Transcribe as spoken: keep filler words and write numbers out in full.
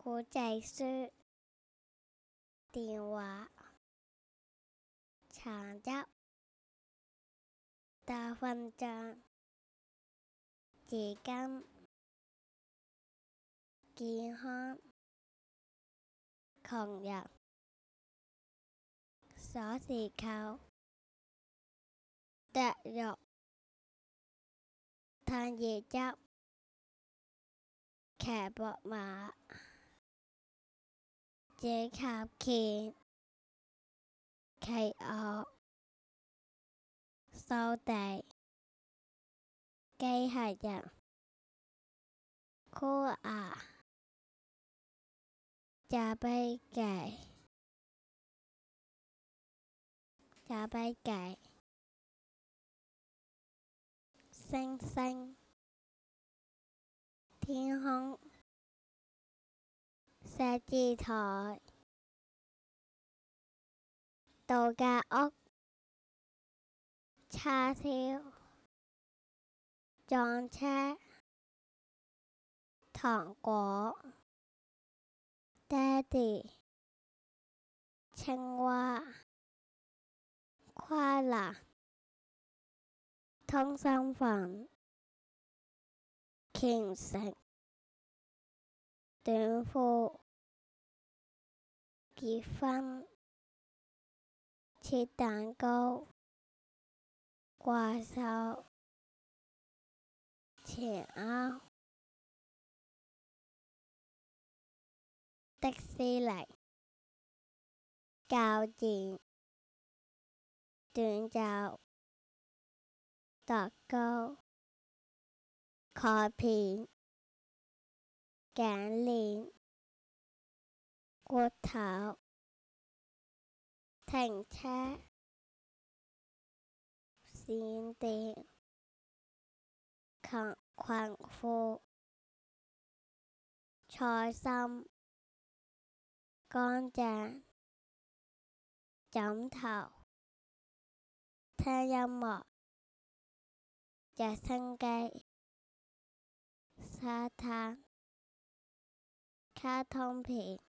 古仔書電話橙汁大笨象紙巾健康窮人鎖匙扣剁肉褪椰汁騎膊馬紙卡鉗企鵝掃地機械人箍牙炸飛機炸飛機星星天空寫字台度假屋叉燒撞車糖果爹地青蛙跨欄通心粉虔誠短褲結婚切蛋糕怪獸前鈎迪士尼鉸剪短袖特高鈣片頸鏈骨頭停車閃電裙褲菜心乾淨枕頭聽音樂直升機沙灘卡通片